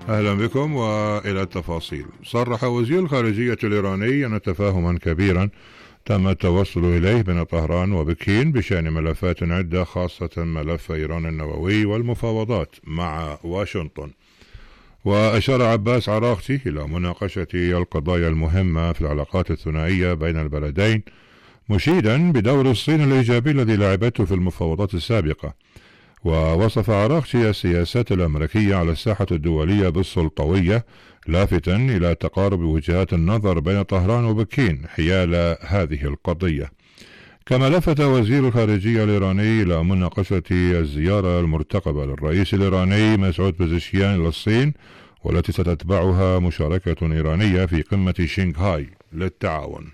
أهلا بكم وإلى التفاصيل. صرح وزير الخارجية الإيراني أن تفاهما كبيرا تم التوصل إليه بين طهران وبكين بشأن ملفات عدة، خاصة ملف إيران النووي والمفاوضات مع واشنطن. وأشار عباس عراقتي إلى مناقشة القضايا المهمة في العلاقات الثنائية بين البلدين، مشيدا بدور الصين الإيجابي الذي لعبته في المفاوضات السابقة. ووصف عراقتي السياسات الأمريكية على الساحة الدولية بالسلطوية، لافتا إلى تقارب وجهات النظر بين طهران وبكين حيال هذه القضية. كما لفت وزير الخارجية الإيراني إلى مناقشة الزيارة المرتقبة للرئيس الإيراني مسعود بزشكيان إلى الصين، والتي ستتبعها مشاركة إيرانية في قمة شنغهاي للتعاون.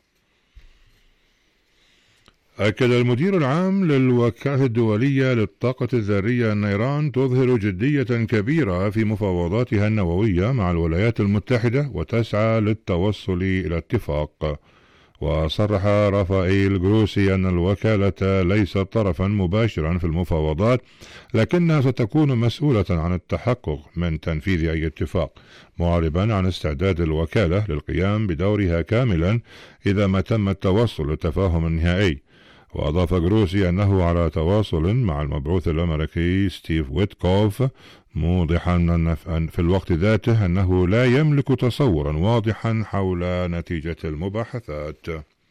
أكد المدير العام للوكالة الدولية للطاقة الذرية أن إيران تظهر جدية كبيرة في مفاوضاتها النووية مع الولايات المتحدة وتسعى للتوصل إلى اتفاق. وصرح رافائيل جروسي أن الوكالة ليست طرفا مباشرا في المفاوضات، لكنها ستكون مسؤولة عن التحقق من تنفيذ أي اتفاق، معربا عن استعداد الوكالة للقيام بدورها كاملا إذا ما تم التوصل لتفاهم نهائي. وأضاف جروسي أنه على تواصل مع المبعوث الأمريكي ستيف ويتكوف، موضحا أن في الوقت ذاته أنه لا يملك تصورا واضحا حول نتيجة المباحثات.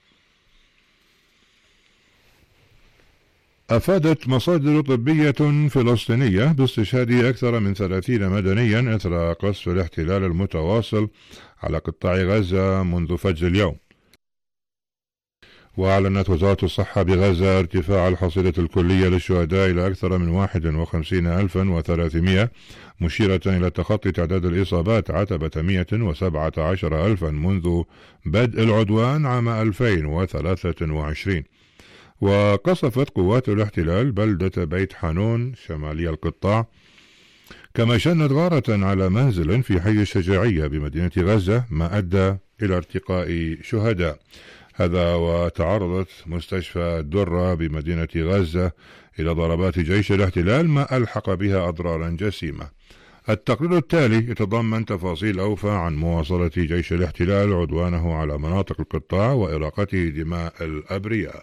أفادت مصادر طبية فلسطينية باستشهاد أكثر من 30 مدنيا إثر قصف الاحتلال المتواصل على قطاع غزة منذ فجر اليوم. وأعلنت وزارة الصحة بغزة ارتفاع الحصيلة الكلية للشهداء إلى أكثر من 51,300، مشيرة إلى تخطي تعداد الإصابات عتبة 117,000 منذ بدء العدوان عام 2023. وقصفت قوات الاحتلال بلدة بيت حانون شمالي القطاع، كما شنت غارة على منزل في حي الشجاعية بمدينة غزة، ما أدى إلى ارتقاء شهداء. هذا وتعرضت مستشفى الدرة بمدينة غزة إلى ضربات جيش الاحتلال، ما ألحق بها أضرارا جسيمة. التقرير التالي يتضمن تفاصيل أوفى عن مواصلة جيش الاحتلال عدوانه على مناطق القطاع وإراقته دماء الأبرياء.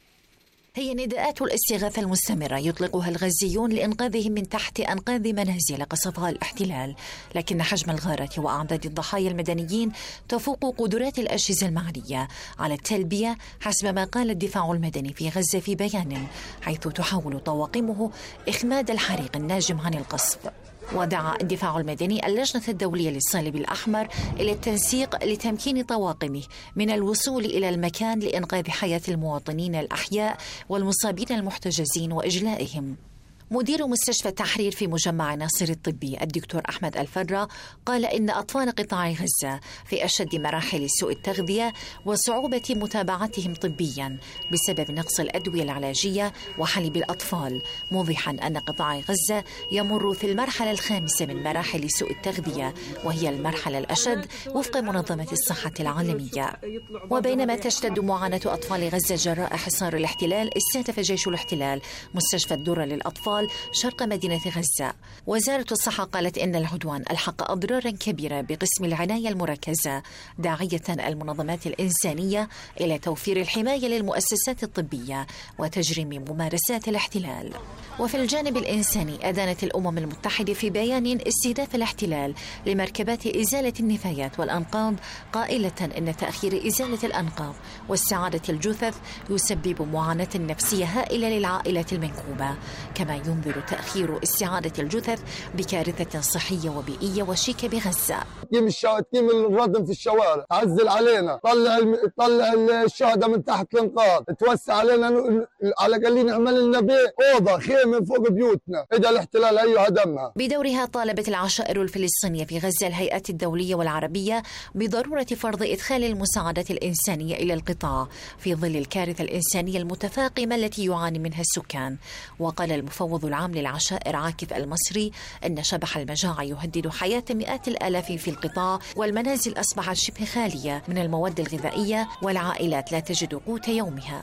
هي نداءات الاستغاثة المستمرة يطلقها الغزيون لإنقاذهم من تحت أنقاض منازل قصفها الاحتلال، لكن حجم الغارة وأعداد الضحايا المدنيين تفوق قدرات الأجهزة المعنية على التلبية، حسب ما قال الدفاع المدني في غزة في بيان، حيث تحاول طواقمه إخماد الحريق الناجم عن القصف. ودعا الدفاع المدني اللجنة الدولية للصليب الأحمر إلى التنسيق لتمكين طواقمه من الوصول إلى المكان لإنقاذ حياة المواطنين الأحياء والمصابين المحتجزين وإجلائهم. مدير مستشفى التحرير في مجمع ناصر الطبي الدكتور أحمد الفرة قال إن أطفال قطاع غزة في أشد مراحل سوء التغذية وصعوبة متابعتهم طبيا بسبب نقص الأدوية العلاجية وحليب الأطفال، موضحا أن قطاع غزة يمر في المرحلة الخامسة من مراحل سوء التغذية، وهي المرحلة الأشد وفق منظمة الصحة العالمية. وبينما تشتد معاناة أطفال غزة جراء حصار الاحتلال، استهدف جيش الاحتلال مستشفى الدرة للأطفال شرق مدينة غزة. وزارة الصحة قالت إن العدوان ألحق أضرارا كبيرة بقسم العناية المركزة، داعية المنظمات الإنسانية إلى توفير الحماية للمؤسسات الطبية وتجريم ممارسات الاحتلال. وفي الجانب الإنساني، أدانت الأمم المتحدة في بيان استهداف الاحتلال لمركبات إزالة النفايات والأنقاض، قائلة إن تأخير إزالة الأنقاض واستعادة الجثث يسبب معاناة نفسية هائلة للعائلات المنكوبة، كما ينذر تأخير استعادة الجثث بكارثة صحية وبيئية وشيكة بغزة. تقيم الردم في الشوارع، عزل علينا، طلع الشهداء من تحت الانقاض، توسع علينا، على الأقل نعمل لنا بيت أوضة خيمة فوق بيوتنا إذا الاحتلال هدمها. بدورها طالبت العشائر الفلسطينية في غزة الهيئات الدولية والعربية بضرورة فرض إدخال المساعدات الإنسانية إلى القطاع في ظل الكارثة الإنسانية المتفاقمة التي يعاني منها السكان. وقال المفوض العام للعشائر عاكف المصري أن شبح المجاعة يهدد حياة مئات الآلاف في القطاع، والمنازل أصبحت شبه خالية من المواد الغذائية والعائلات لا تجد قوت يومها.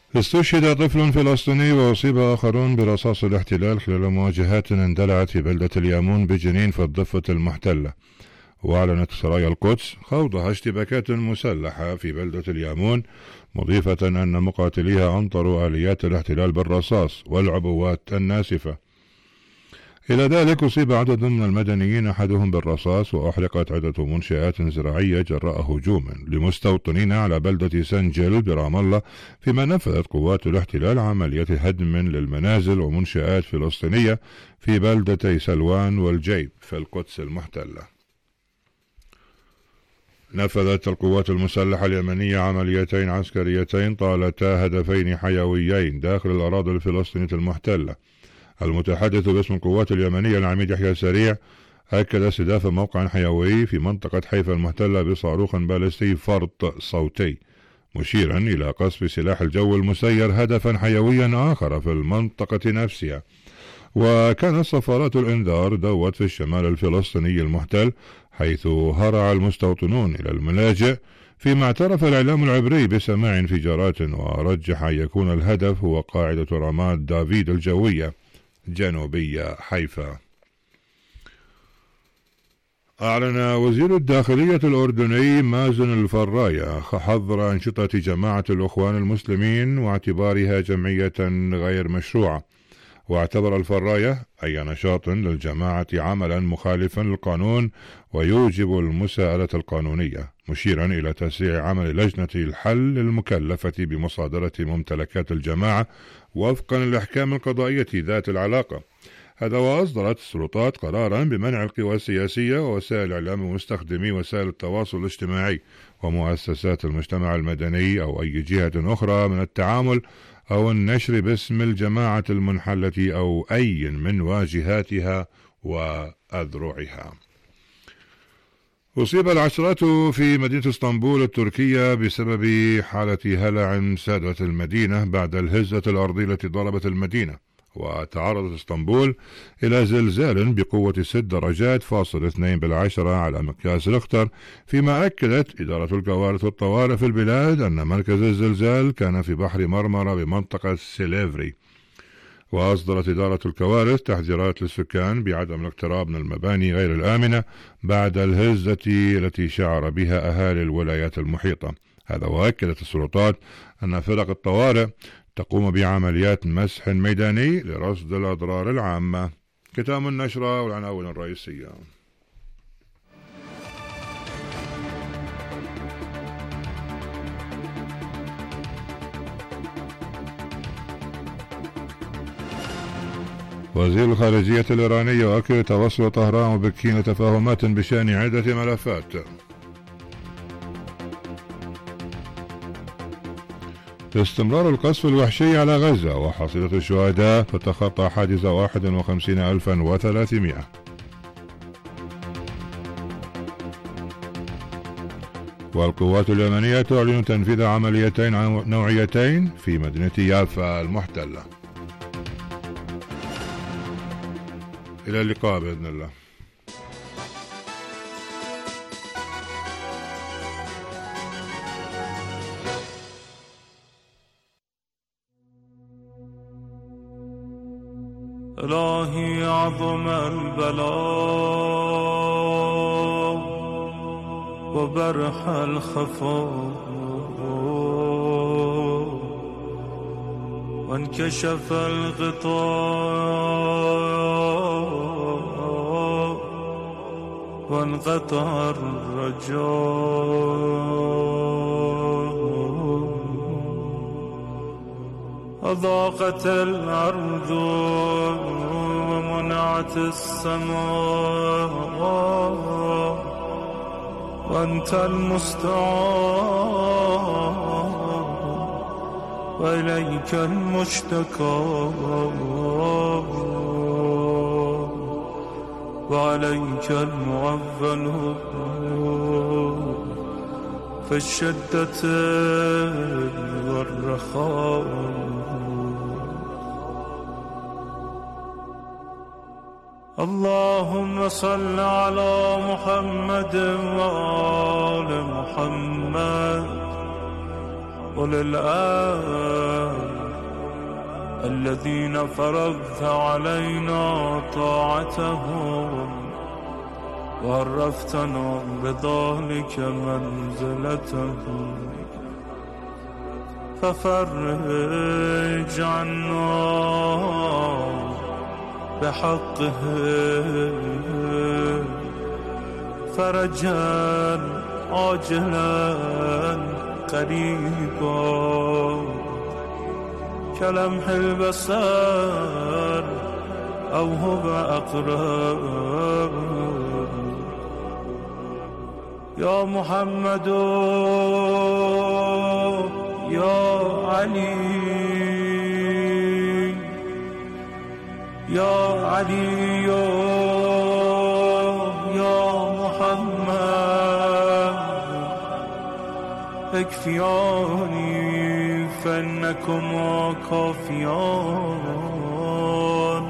استشهد طفل فلسطيني وأصيب آخرون برصاص الاحتلال خلال مواجهات اندلعت في بلدة اليامون بجنين في الضفة المحتلة. وأعلنت سرايا القدس خوضها اشتباكات مسلحة في بلدة اليامون، مضيفة أن مقاتليها أمطروا آليات الاحتلال بالرصاص والعبوات الناسفة. إلى ذلك أصيب عدد من المدنيين، أحدهم بالرصاص، وأحرقت عدة منشآت زراعية جراء هجوم لمستوطنين على بلدة سنجل برام الله، فيما نفذت قوات الاحتلال عملية هدم للمنازل ومنشآت فلسطينية في بلدتي سلوان والجيب في القدس المحتلة. نفذت القوات المسلحة اليمنية عمليتين عسكريتين طالتا هدفين حيويين داخل الأراضي الفلسطينية المحتلة. المتحدث باسم القوات اليمنية العميد يحيى سريع أكد استهداف موقع حيوي في منطقة حيفا المحتلة بصاروخ باليستي فرط صوتي، مشيرا إلى قصف سلاح الجو المسير هدفا حيويا آخر في المنطقة نفسها. وكانت صفارات الإنذار دوت في الشمال الفلسطيني المحتل، حيث هرع المستوطنون إلى الملاجئ، فيما اعترف الإعلام العبري بسماع انفجارات، ورجح أن يكون الهدف هو قاعدة رماد دافيد الجوية جنوبي حيفا. أعلن وزير الداخلية الأردني مازن الفراية حظر أنشطة جماعة الأخوان المسلمين واعتبارها جمعية غير مشروعة. واعتبر الفراية أي نشاط للجماعة عملا مخالفا للقانون ويوجب المساءلة القانونية، مشيرا إلى تسريع عمل لجنة الحل المكلفة بمصادرة ممتلكات الجماعة وفقا للأحكام القضائية ذات العلاقة. هذا وأصدرت السلطات قرارا بمنع القوى السياسية ووسائل الإعلام ومستخدمي وسائل التواصل الاجتماعي ومؤسسات المجتمع المدني أو أي جهة أخرى من التعامل أو النشر باسم الجماعة المنحلة أو أي من واجهاتها وأذرعها. أصيب العشرات في مدينة اسطنبول التركية بسبب حالة هلع سادت المدينة بعد الهزة الأرضية التي ضربت المدينة. وتعرضت اسطنبول إلى زلزال بقوة 6 درجات فاصل 2 على مقياس ريختر، فيما أكدت إدارة الكوارث والطوارئ في البلاد أن مركز الزلزال كان في بحر مرمرة بمنطقة سيليفري. وأصدرت إدارة الكوارث تحذيرات للسكان بعدم الاقتراب من المباني غير الآمنة بعد الهزة التي شعر بها أهالي الولايات المحيطة. هذا وأكدت السلطات أن فرق الطوارئ تقوم بعمليات مسح ميداني لرصد الأضرار العامة. ختام النشرة والعناوين الرئيسية. وزير الخارجية الإيراني يؤكد توصل طهران وبكين لتفاهمات بشأن عدة ملفات. استمرار القصف الوحشي على غزة وحصيلة الشهداء تتخطى حاجز 51,300. والقوات اليمنية تعلن تنفيذ عمليتين نوعيتين في مدينة يافا المحتلة. إلى اللقاء بإذن الله. إلهي عظم البلاء وبرح الخفاء وانكشف الغطاء وانقطع الرجاء أضاقت الأرض ومنعت السماء وأنت المستعان وإليك المشتكى وعليك المعول في الشدة والرخاء. اللهم صل على محمد وآل محمد وللآن الذين فرضت علينا طاعتهم وعرفتنا بذلك منزلتهم ففرج عنا بحقه فرجا عاجلا قريبا كلمح البصر أو هو أقرب يا محمد يا علي يا علي يا محمد اكفياني فإنكما كافيان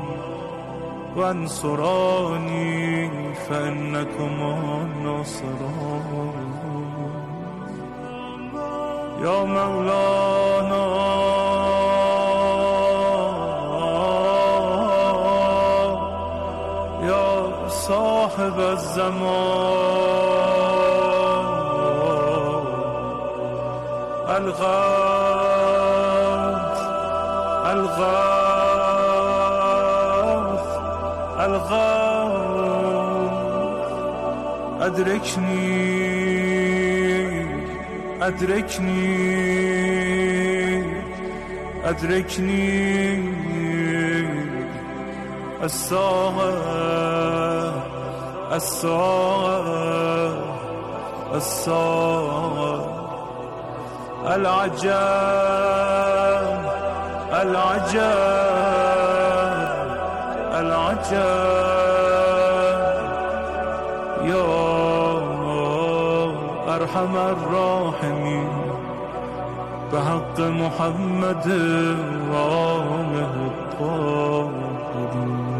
وانصراني فإنكما ناصران يا مولانا يا صاحب الزمان الغوث الغوث الغوث أدركني أدركني أدركني الساعة الساعة الساعة العجاب العجاب العجاب يا أرحم الراحمين بحق محمد وآله الطاهرين.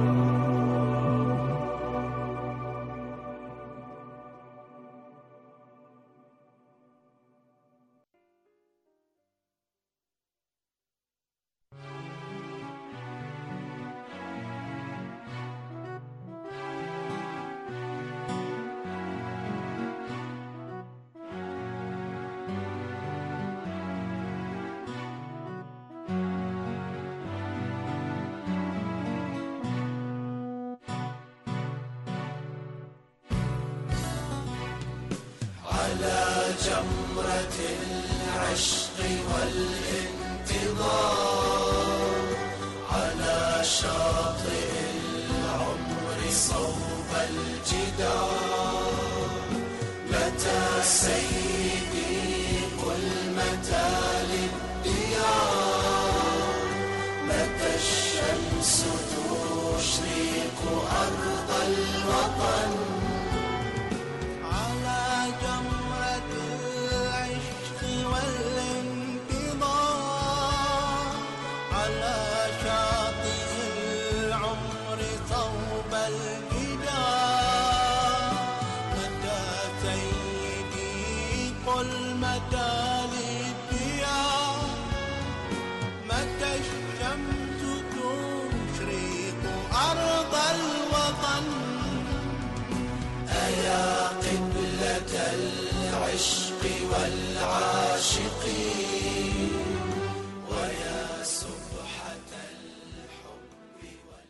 على جمرة العشق والانتظار على شاطئ العمر صوب الجدار متى سيدي قل متى للديار متى الشمس تشرق أرض الوطن العشق والعاشقين ويا سبحة الحب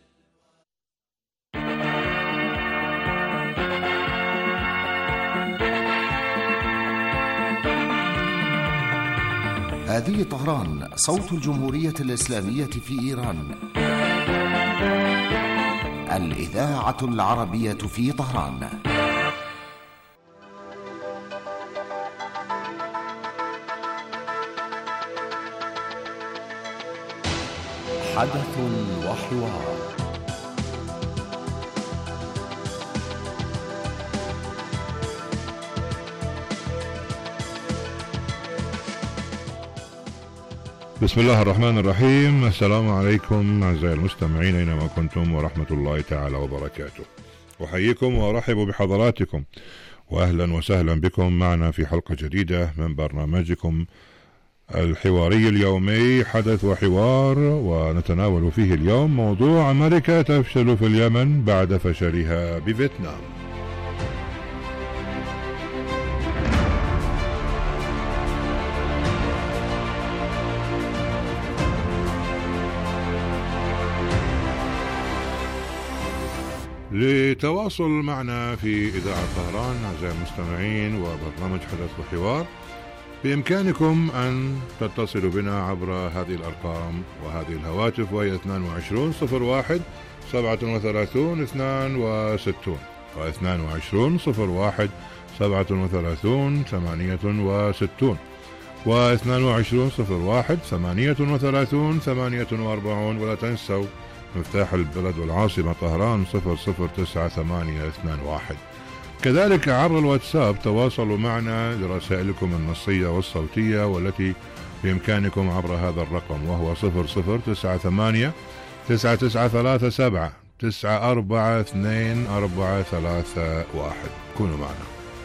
هذه طهران صوت الجمهورية الإسلامية في إيران الإذاعة العربية في طهران. حدث وحوار. بسم الله الرحمن الرحيم. السلام عليكم أعزائي المستمعين أينما كنتم ورحمة الله تعالى وبركاته. أحييكم وأرحب بحضراتكم وأهلا وسهلا بكم معنا في حلقة جديدة من برنامجكم الحواري اليومي حدث وحوار، ونتناول فيه اليوم موضوع أمريكا تفشل في اليمن بعد فشلها بفيتنام. لتواصل معنا في إذاعة طهران أعزائي المستمعين وبرنامج حدث وحوار، بإمكانكم أن تتصلوا بنا عبر هذه الأرقام وهذه الهواتف، وهي 22 01 37 62 و22 01 37 68 و22 01 38 48. ولا تنسوا مفتاح البلد والعاصمة طهران 009821. كذلك عبر الواتساب تواصلوا معنا لرسائلكم النصية والصوتية، والتي بإمكانكم عبر هذا الرقم، وهو 0098 9937 942431. كونوا معنا.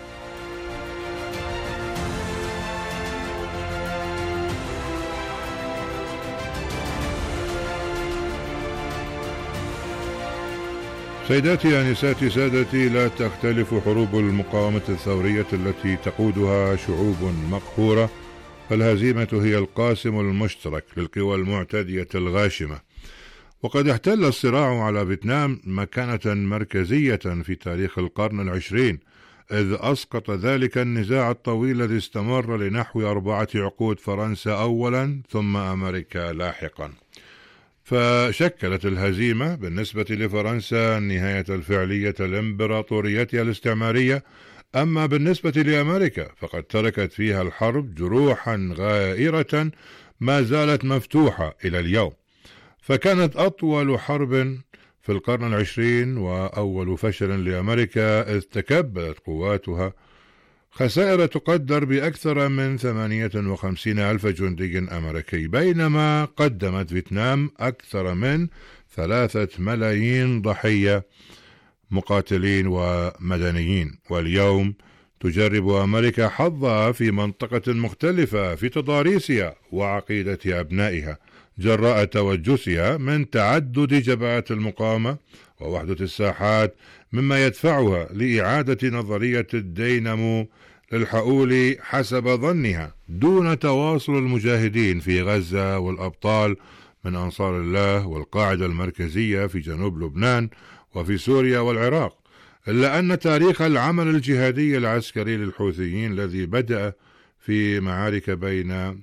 سيداتي أنساتي سادتي، لا تختلف حروب المقاومة الثورية التي تقودها شعوب مقهورة، فالهزيمة هي القاسم المشترك للقوى المعتدية الغاشمة. وقد احتل الصراع على فيتنام مكانة مركزية في تاريخ القرن العشرين، إذ أسقط ذلك النزاع الطويل الذي استمر لنحو 4 عقود فرنسا أولا ثم أمريكا لاحقا. فشكلت الهزيمة بالنسبة لفرنسا النهاية الفعلية لإمبراطوريتها الاستعمارية، أما بالنسبة لأمريكا فقد تركت فيها الحرب جروحا غائرة ما زالت مفتوحة إلى اليوم. فكانت أطول حرب في القرن العشرين وأول فشل لأمريكا، إذ تكبدت قواتها خسائر تقدر بأكثر من 58,000 جندي أمريكي، بينما قدمت فيتنام أكثر من 3 ملايين ضحية مقاتلين ومدنيين. واليوم تجرب أمريكا حظها في منطقة مختلفة في تضاريسها وعقيدة أبنائها، جراء توجسها من تعدد جبهات المقاومة ووحدة الساحات، مما يدفعها لإعادة نظرية الدينامو للحؤول حسب ظنها، دون تواصل المجاهدين في غزة والأبطال من أنصار الله والقاعدة المركزية في جنوب لبنان وفي سوريا والعراق. إلا أن تاريخ العمل الجهادي العسكري للحوثيين الذي بدأ في معارك بين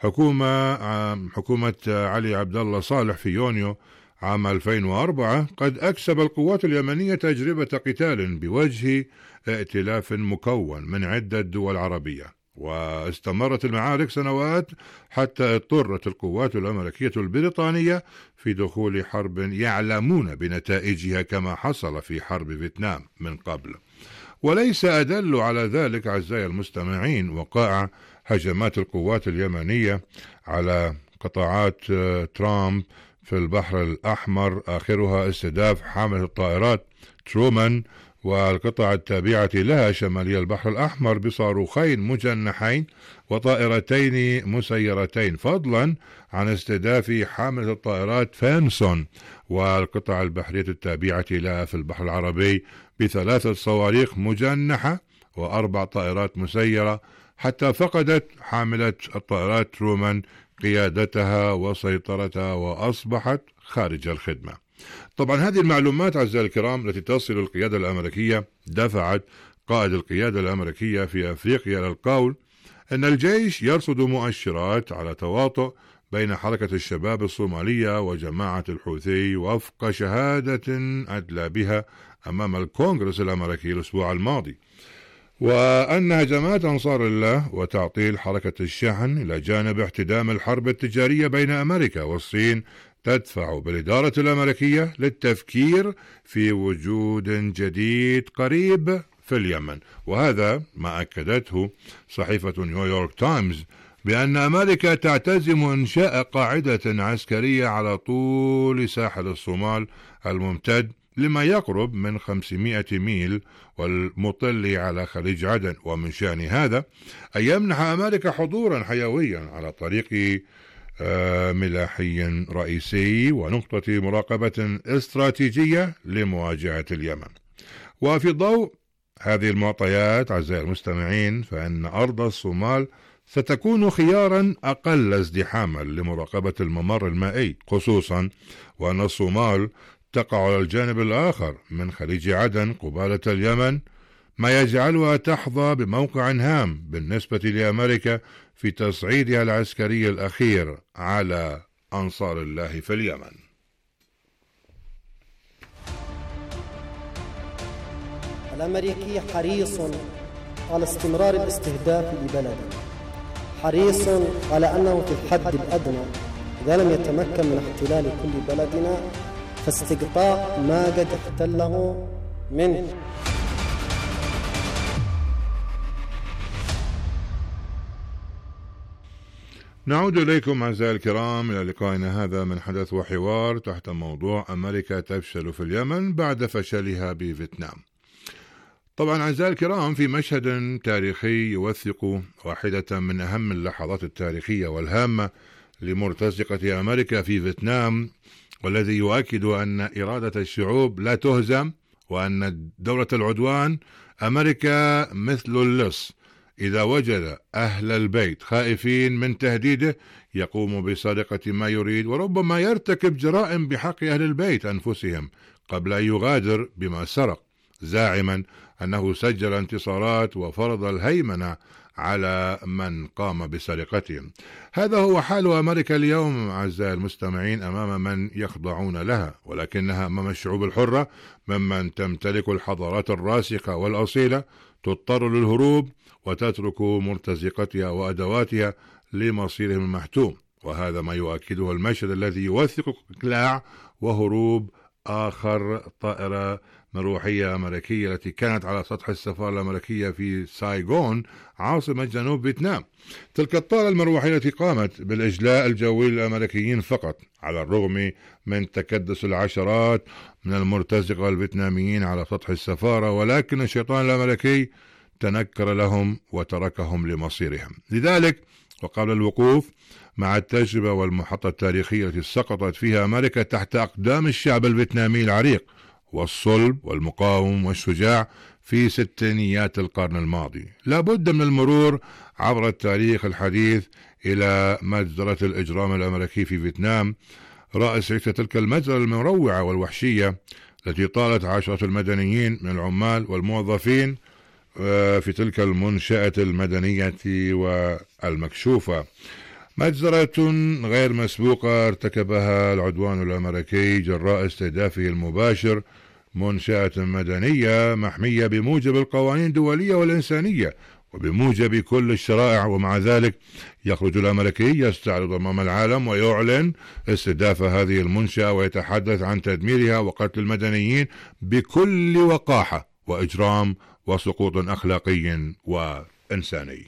حكومة علي عبد الله صالح في يونيو عام 2004 قد أكسب القوات اليمنية تجربة قتال بوجه ائتلاف مكون من عدة دول عربية، واستمرت المعارك سنوات حتى اضطرت القوات الأمريكية البريطانية في دخول حرب يعلمون بنتائجها كما حصل في حرب فيتنام من قبل. وليس أدل على ذلك أعزائي المستمعين وقائع هجمات القوات اليمنية على قطاعات ترامب في البحر الأحمر، آخرها استهداف حامل الطائرات ترومان والقطع التابعة لها شمالي البحر الأحمر بصاروخين مجنحين وطائرتين مسيرتين، فضلا عن استهداف حامل الطائرات فانسون والقطع البحرية التابعة لها في البحر العربي ب3 صواريخ مجنحة و4 طائرات مسيرة، حتى فقدت حاملة الطائرات ترومان قيادتها وسيطرتها وأصبحت خارج الخدمة. طبعا هذه المعلومات أعزائي الكرام التي تصل القيادة الأمريكية دفعت قائد القيادة الأمريكية في أفريقيا للقول أن الجيش يرصد مؤشرات على تواطؤ بين حركة الشباب الصومالية وجماعة الحوثي وفق شهادة أدلى بها أمام الكونغرس الأمريكي الأسبوع الماضي، وأن هجمات أنصار الله وتعطيل حركة الشحن إلى جانب احتدام الحرب التجارية بين أمريكا والصين تدفع بالإدارة الأمريكية للتفكير في وجود جديد قريب في اليمن. وهذا ما أكدته صحيفة نيويورك تايمز بأن أمريكا تعتزم إنشاء قاعدة عسكرية على طول ساحل الصومال الممتد لما يقرب من 500 ميل والمطل على خليج عدن، ومن شأن هذا أن يمنح أمريكا حضورا حيويا على طريق ملاحي رئيسي ونقطة مراقبة استراتيجية لمواجهة اليمن. وفي ضوء هذه المعطيات أعزائي المستمعين، فإن أرض الصومال ستكون خيارا أقل ازدحاما لمراقبة الممر المائي، خصوصا وأن الصومال تقع على الجانب الآخر من خليج عدن قبالة اليمن، ما يجعلها تحظى بموقع هام بالنسبة لأمريكا في تصعيدها العسكري الأخير على أنصار الله في اليمن. الأمريكي حريص على استمرار الاستهداف لبلده، حريص على أنه في الحد الأدنى إذا لم يتمكن من احتلال كل بلدنا فاستقطاع ما قد احتله منه. نعود إليكم أعزائي الكرام إلى لقائنا هذا من حدث وحوار تحت موضوع أمريكا تفشل في اليمن بعد فشلها بفيتنام. طبعا أعزائي الكرام، في مشهد تاريخي يوثق واحدة من أهم اللحظات التاريخية والهامة لمرتزقة أمريكا في فيتنام، والذي يؤكد أن إرادة الشعوب لا تهزم، وأن دولة العدوان أمريكا مثل اللص، إذا وجد أهل البيت خائفين من تهديده يقوم بسرقة ما يريد، وربما يرتكب جرائم بحق أهل البيت أنفسهم قبل أن يغادر بما سرق، زاعما أنه سجل انتصارات وفرض الهيمنة على من قام بسرقتهم. هذا هو حال أمريكا اليوم أعزائي المستمعين أمام من يخضعون لها، ولكنها أمام الشعوب الحرة ممن تمتلك الحضارات الراسخة والأصيلة تضطر للهروب وتترك مرتزقتها وأدواتها لمصيرهم المحتوم. وهذا ما يؤكده المشهد الذي يوثق إقلاع وهروب آخر طائرة مروحية أمريكية التي كانت على سطح السفارة الأمريكية في سايغون عاصمة جنوب فيتنام. تلك الطائرة المروحية التي قامت بالإجلاء الجوي للأمريكيين فقط، على الرغم من تكدس العشرات من المرتزقة الفيتناميين على سطح السفارة، ولكن الشيطان الأمريكي تنكر لهم وتركهم لمصيرهم. لذلك وقبل الوقوف مع التجربة والمحطة التاريخية التي سقطت فيها أمريكا تحت أقدام الشعب الفيتنامي العريق والصلب والمقاوم والشجاع في ستينيات القرن الماضي، لا بد من المرور عبر التاريخ الحديث إلى مجزرة الإجرام الأمريكي في فيتنام، رأس تلك المجزرة المروعة والوحشية التي طالت عشرات المدنيين من العمال والموظفين في تلك المنشأة المدنية والمكشوفة. مجزرة غير مسبوقة ارتكبها العدوان الأمريكي جراء استهدافه المباشر منشأة مدنية محمية بموجب القوانين الدولية والإنسانية وبموجب كل الشرائع، ومع ذلك يخرج الأمريكي يستعرض أمام العالم ويعلن استهداف هذه المنشأة ويتحدث عن تدميرها وقتل المدنيين بكل وقاحة وإجرام وسقوط أخلاقي وإنساني.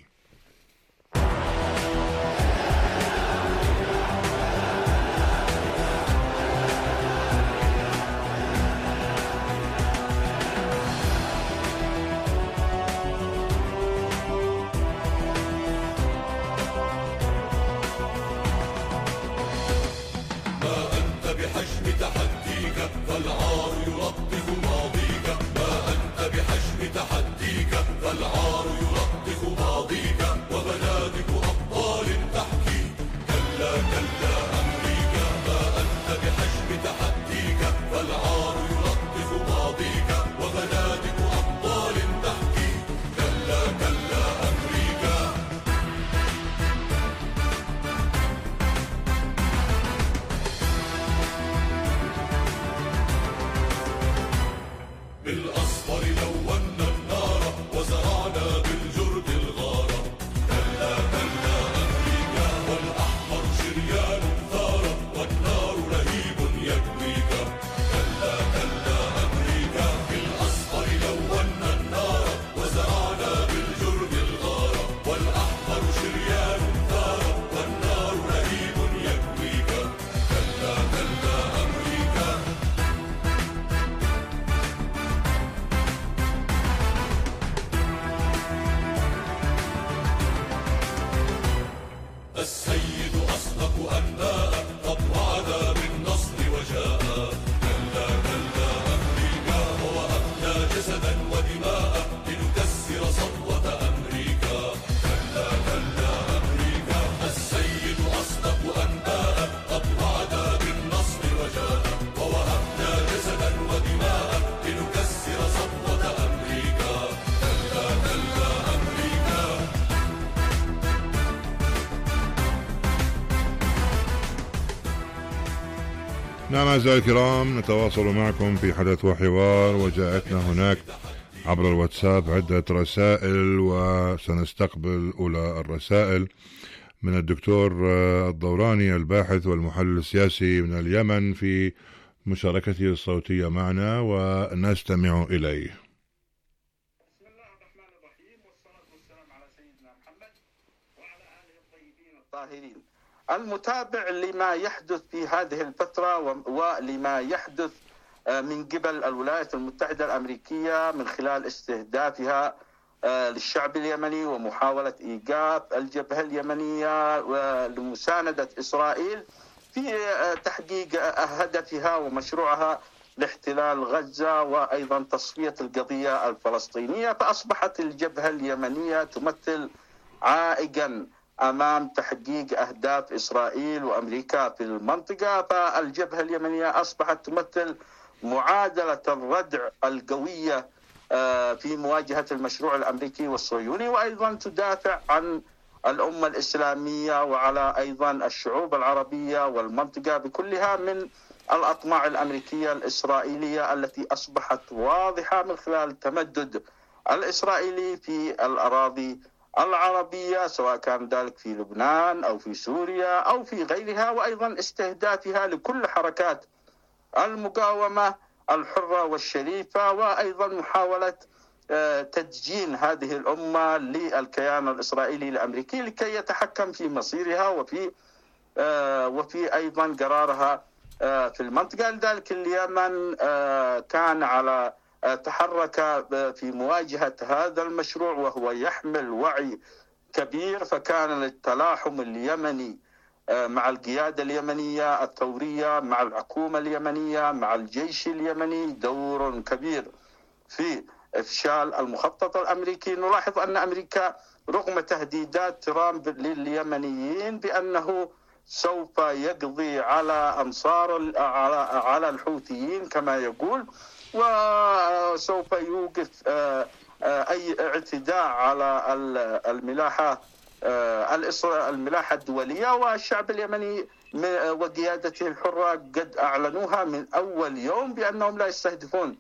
فالعار يلطخ ماضيك نعم أعزائي الكرام، نتواصل معكم في حدث وحوار، وجاءتنا هناك عبر الواتساب عدة رسائل وسنستقبل أولى الرسائل من الدكتور الضوراني الباحث والمحلل السياسي من اليمن في مشاركته الصوتية معنا، ونستمع إليه. بسم الله الرحمن الرحيم، والصلاة والسلام على سيدنا محمد وعلى آله الطيبين الطاهرين. المتابع لما يحدث في هذه الفترة ولما يحدث من قبل الولايات المتحدة الأمريكية من خلال استهدافها للشعب اليمني ومحاولة إيقاف الجبهة اليمنية لمساندة إسرائيل في تحقيق هدفها ومشروعها لاحتلال غزة وأيضا تصفية القضية الفلسطينية. فأصبحت الجبهة اليمنية تمثل عائقا أمام تحقيق أهداف إسرائيل وأمريكا في المنطقة. فالجبهة اليمنية أصبحت تمثل معادلة الردع القوية في مواجهة المشروع الأمريكي والصهيوني، وأيضا تدافع عن الأمة الإسلامية وعلى أيضا الشعوب العربية والمنطقة بكلها من الأطماع الأمريكية الإسرائيلية التي أصبحت واضحة من خلال التمدد الإسرائيلي في الأراضي العربية، سواء كان ذلك في لبنان أو في سوريا أو في غيرها، وأيضا استهدافها لكل حركات المقاومة الحرة والشريفة، وأيضا محاولة تدجين هذه الأمة للكيان الإسرائيلي الأمريكي لكي يتحكم في مصيرها وفي أيضا قرارها في المنطقة. لذلك اليمن كان على تحرك في مواجهة هذا المشروع وهو يحمل وعي كبير، فكان للتلاحم اليمني مع القيادة اليمنية الثورية، مع الحكومة اليمنية، مع الجيش اليمني دور كبير في إفشال المخطط الأمريكي. نلاحظ أن أمريكا رغم تهديدات ترامب لليمنيين بأنه سوف يقضي على أنصار على الحوثيين كما يقول، وسوف يوقف أي اعتداء على الملاحة الدولية، والشعب اليمني وقيادته الحرة قد أعلنوها من أول يوم بأنهم لا يستهدفون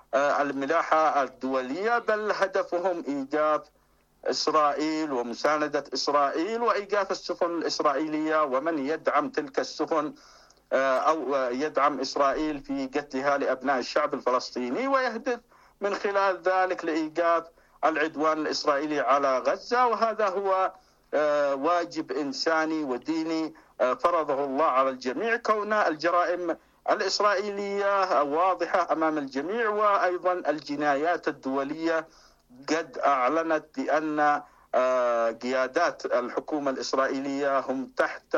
الملاحة الدولية، بل هدفهم إيقاف إسرائيل ومساندة إسرائيل وإيقاف السفن الإسرائيلية ومن يدعم تلك السفن أو يدعم إسرائيل في قتلها لأبناء الشعب الفلسطيني، ويهدف من خلال ذلك لإيقاف العدوان الإسرائيلي على غزة. وهذا هو واجب إنساني وديني فرضه الله على الجميع، كون الجرائم الإسرائيلية واضحة أمام الجميع، وأيضا الجنايات الدولية قد أعلنت بأن قيادات الحكومة الإسرائيلية هم تحت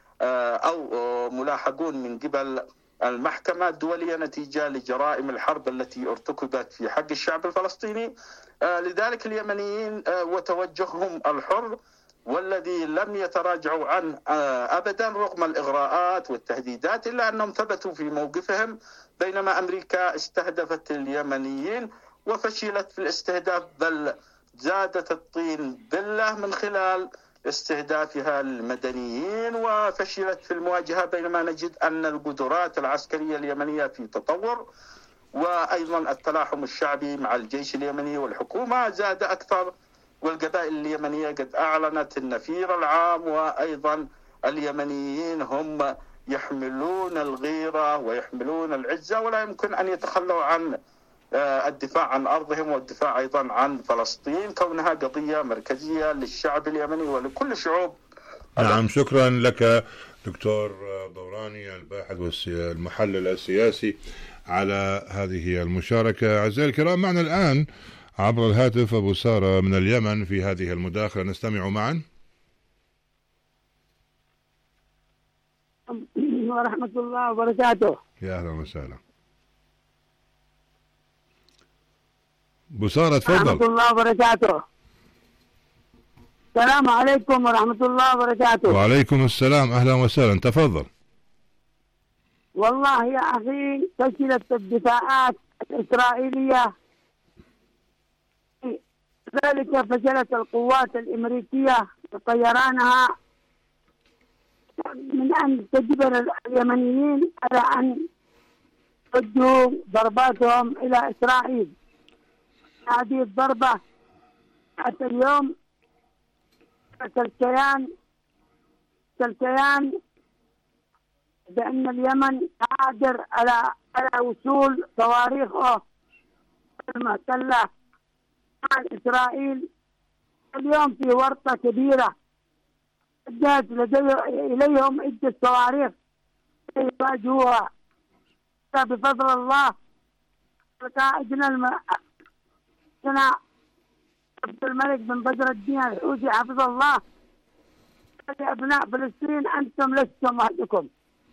أو ملاحقون من قبل المحكمة الدولية نتيجة لجرائم الحرب التي ارتكبت في حق الشعب الفلسطيني. لذلك اليمنيين وتوجههم الحر والذي لم يتراجعوا عنه أبدا رغم الإغراءات والتهديدات، إلا أنهم ثبتوا في موقفهم، بينما أمريكا استهدفت اليمنيين وفشلت في الاستهداف، بل زادت الطين بلة من خلال استهدافها المدنيين، وفشلت في المواجهة، بينما نجد أن القدرات العسكرية اليمنية في تطور، وأيضا التلاحم الشعبي مع الجيش اليمني والحكومة زاد أكثر، والقبائل اليمنية قد أعلنت النفير العام، وأيضا اليمنيين هم يحملون الغيرة ويحملون العزة، ولا يمكن أن يتخلوا عن الدفاع عن أرضهم والدفاع أيضا عن فلسطين، كونها قضية مركزية للشعب اليمني ولكل شعوب. نعم، شكرا لك دكتور ضوراني الباحث والمحلل السياسي على هذه المشاركة. أعزائي الكرام، معنا الآن عبر الهاتف أبو سارة من اليمن في هذه المداخلة، نستمع معا. ورحمة الله وبركاته. يا أهلا وسهلا أبو سارة، تفضل. ورحمة الله وبركاته. السلام عليكم ورحمة الله وبركاته. وعليكم السلام، أهلا وسهلا، تفضل. والله يا أخي فشلت الدفاعات الإسرائيلية، ذلك فشلت القوات الأمريكية بطيرانها من أن تجبر اليمنيين على أن يردوا ضرباتهم إلى إسرائيل. هذه الضربة حتى اليوم الكيان بأن اليمن قادر على وصول صواريخه المحتلة عن إسرائيل. اليوم في ورطة كبيرة، جاءت إليهم عدة صواريخ يواجهوها. بفضل الله قائدنا عبد الملك بن بدر الدين الحوثي حفظه الله: يا أبناء فلسطين أنتم لستم وحدكم،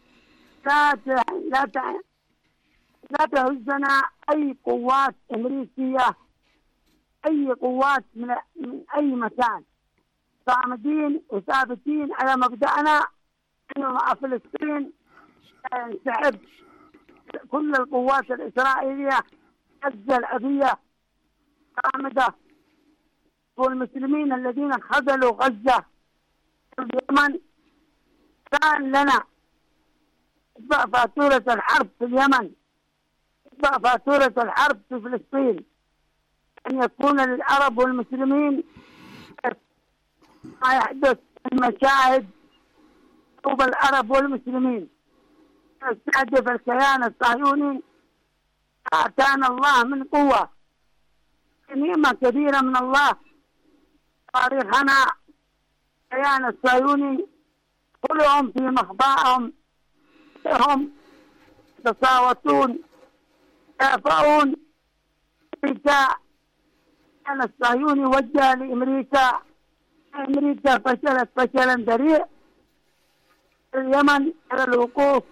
لا تهزنا أي قوات أمريكية، أي قوات من أي مكان. صامدين وثابتين على مبدأنا أنه مع فلسطين ينسحب كل القوات الإسرائيلية. غزة الأبية صامدة، والمسلمين الذين خذلوا غزة في اليمن كان لنا ادفع فاتورة الحرب في اليمن، ادفع فاتورة الحرب في فلسطين، أن يكون للعرب والمسلمين ما يحدث من مشاهد حروب العرب والمسلمين. يستهدف الكيان الصهيوني آتانا الله من قوة، نعمة كبيرة من الله. تاريخنا الكيان الصهيوني كلهم في مخباهم، هم يتصاوتون يدافعون. الكيان الصهيوني وجه لأمريكا، أمريكا فشلت فشلا ذريع اليمن على الوقوف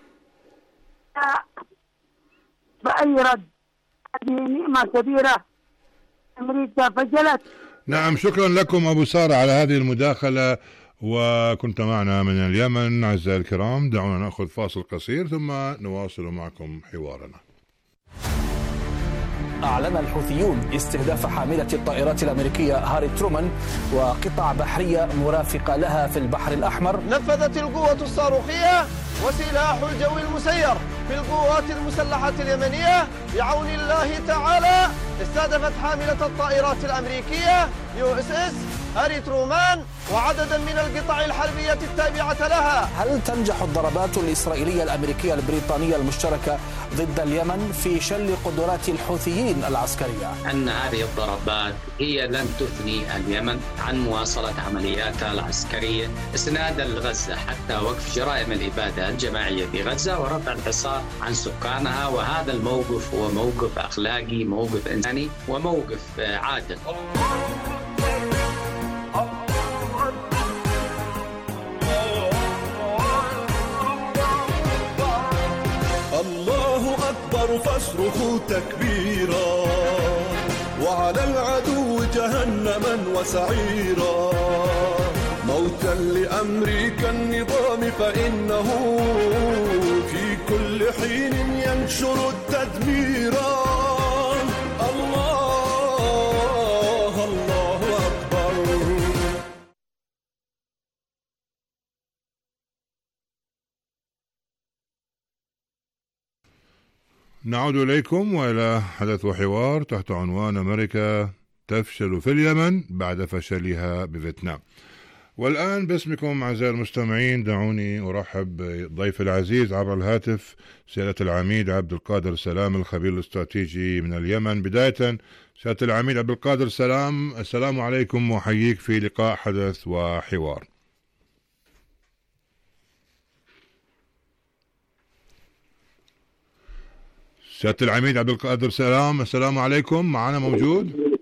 بأي رد. هذه نعمة كبيرة، أمريكا فشلت. نعم، شكرا لكم أبو سارة على هذه المداخلة، وكنت معنا من اليمن. أعزائي الكرام، دعونا نأخذ فاصل قصير ثم نواصل معكم حوارنا. أعلن الحوثيون استهداف حاملة الطائرات الأمريكية هاري ترومان وقطع بحرية مرافقة لها في البحر الأحمر. نفذت القوة الصاروخية وسلاح الجو المسير في القوات المسلحة اليمنية بعون الله تعالى استهدفت حاملة الطائرات الأمريكية USS هاري ترومان وعددا من القطع الحربية التابعة لها. هل تنجح الضربات الإسرائيلية الأمريكية البريطانية المشتركة ضد اليمن في شل قدرات الحوثيين العسكرية؟ أن هذه الضربات هي لن تثني اليمن عن مواصلة عملياتها العسكرية إسنادا لغزة حتى وقف جرائم الإبادة الجماعية في غزة ورفع الحصار عن سكانها. وهذا الموقف هو موقف أخلاقي، موقف إنساني، وموقف عادل. الله أكبر فاصرخوا تكبيرا، وعلى العدو جهنما وسعيرا. موتا لأمريكا النظام فإنه في كل حين ينشر التدميرا. الله الله أكبر. نعود إليكم وإلى حدث وحوار تحت عنوان: أمريكا تفشل في اليمن بعد فشلها بفيتنام. والآن باسمكم أعزائي المستمعين دعوني أرحب بضيف العزيز عبر الهاتف سيادة العميد عبد القادر سلام، الخبير الاستراتيجي من اليمن. بداية سيادة العميد عبد القادر سلام، السلام عليكم وحييك في لقاء حدث وحوار. سيادة العميد عبد القادر سلام، السلام عليكم، معنا موجود؟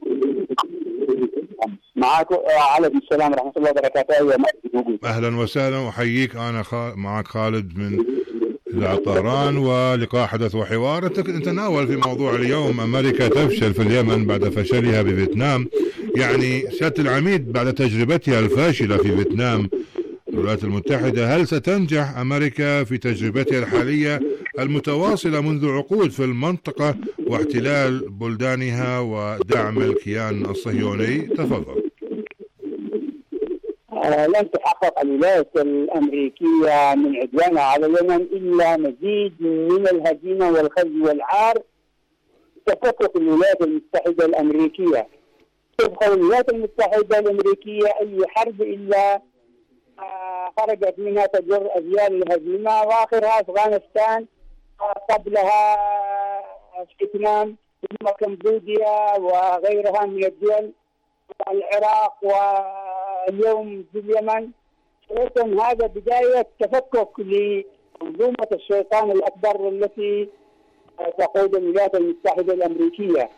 معك عليكم السلام ورحمة الله وبركاته. أهلا وسهلا، أحييك. أنا معك خالد من إذاعة طهران ولقاء حدث وحوار. نتناول في موضوع اليوم: أمريكا تفشل في اليمن بعد فشلها بفيتنام. يعني سيادة العميد، بعد تجربتها الفاشلة في فيتنام الولايات المتحدة، هل ستنجح أمريكا في تجربتها الحالية المتواصلة منذ عقود في المنطقة واحتلال بلدانها ودعم الكيان الصهيوني؟ تفضل. لن تحقق الولايات الأمريكية من عدوانها على اليمن إلا مزيد من الهزيمة والخزي والعار. تفكك الولايات المتحدة الأمريكية، تبقى الولايات المتحدة الأمريكية أي حرب إلا خرجت منها تجر أجيال الهزيمة، وآخرها أفغانستان، قبلها فيتنام، ثم كمبوديا وغيرها من الدول، العراق واليوم في اليمن. إذن هذا بداية تفكك لمنظومة الشيطان الأكبر التي تقود الولايات المتحدة الأمريكية.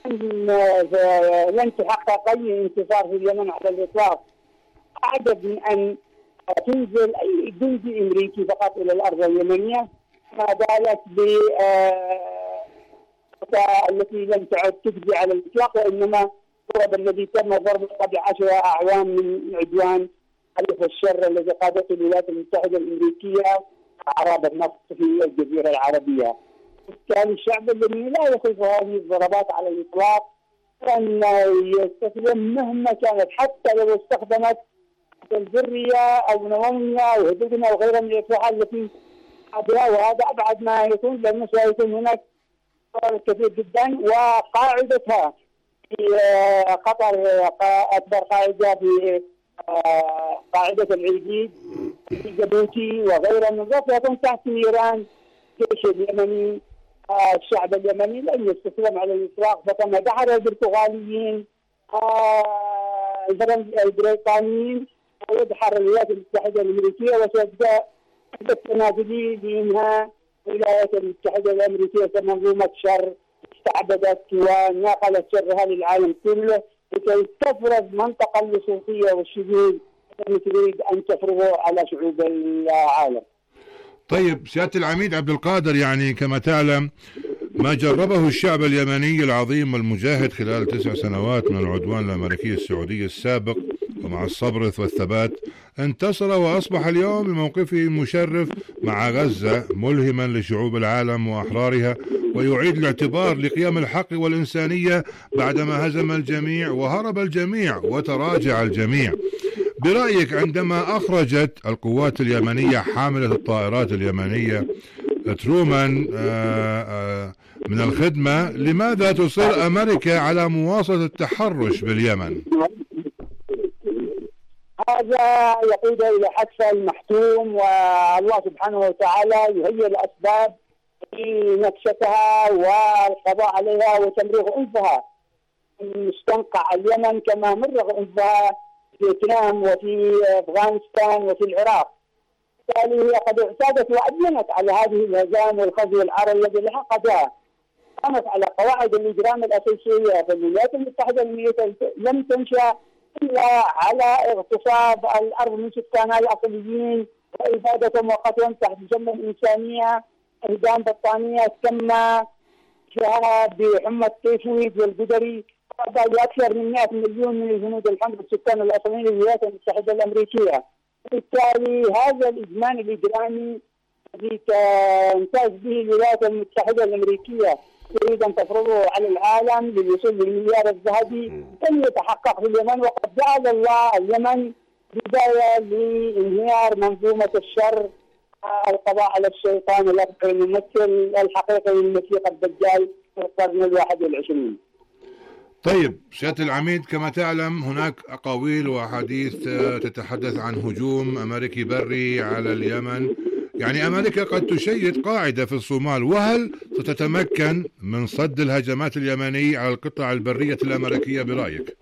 لن تحقق أي انتصار في اليمن على الإطلاق. أعجب من أن تنزل أي جندي أمريكي فقط إلى الأرض اليمنية، ما بالك التي لم تعد تفضي على الإطلاق، وإنما هو الذي تم ضربه قبل 10 أعوام من عدوان حلف الشر الذي قادته الولايات المتحدة الأمريكية أعراب النفط في الجزيرة العربية. بالتالي الشعب اليمني لا يخيف هذه الضربات على الإطلاق، أن يستسلم مهما كانت، حتى لو استخدمت الذرية أو نووية أو هدوء أو غيرها من الأسلحة التي بها، وهذا أبعد ما يكون، لأنه سيكون هناك كثير جدا. وقاعدتها في قطر أكبر قاعدة في قاعدة العيديد في جيبوتي وغيرها من ذلك، يكون تحت نيران الجيش اليمني. الشعب اليمني لن يستسلم على الإطلاق، فكما دحر البرتغاليين البريطانيين ويدحر الولايات المتحدة الأمريكية، وسيبدأ التنازلي لإنهاء الولايات المتحدة الأمريكية كمنظومة شر استعبدت ونقلت شرها للعالم كله لكي تفرض منطقة اللصوصية والشذوذ التي تريد أن تفرضه على شعوب العالم. طيب سيادة العميد عبد القادر، يعني كما تعلم ما جربه الشعب اليمني العظيم والمجاهد خلال 9 سنوات من العدوان الأمريكي السعودي السابق، ومع الصبر والثبات انتصر وأصبح اليوم بموقفه المشرف مع غزة ملهما لشعوب العالم وأحرارها، ويعيد الاعتبار لقيام الحق والإنسانية بعدما هزم الجميع وهرب الجميع وتراجع الجميع. برأيك عندما أخرجت القوات اليمنية حاملة الطائرات اليمنية ترومان من الخدمة، لماذا تصر أمريكا على مواصلة التحرش باليمن؟ هذا يقود إلى حتف المحتوم، والله سبحانه وتعالى يهيئ الأسباب في نكشتها والقضاء عليها وتمريغ أنفها. مستنقع اليمن كما مرغ أنفها في فيتنام وفي أفغانستان وفي العراق. بالتالي هي قد اعتادت وأدمنت على هذه الهزائم والخزي والعار الذي لحق بها. قامت على قواعد الإجرام الأساسية. فالولايات المتحدة الأمريكية لم تنشأ إلا على اغتصاب الأرض من سكانها الأصليين وإبادتهم وقتلهم تحت مسمى الإنسانية، إعدام بطانية تم شهرها بحمى التيفويد والقدري، لأكثر من 100 مليون من الجنود الحمر السكان الأصليين للولايات المتحدة الأمريكية. بالتالي هذا الإدمان الإجرامي الذي تمتاز به الولايات المتحدة الأمريكية تريد أن تفرضه على العالم للوصول للمليار الذهبي لن يتحقق في اليمن، وقد جعل الله اليمن بداية لانهيار منظومة الشر، القضاء على الشيطان الأكبر الممثل الحقيقي للمسيح الدجال في القرن 21. طيب سيادة العميد، كما تعلم هناك أقاويل وأحاديث تتحدث عن هجوم أمريكي بري على اليمن، يعني أمريكا قد تشيد قاعدة في الصومال، وهل ستتمكن من صد الهجمات اليمنية على القطع البرية الأمريكية برأيك؟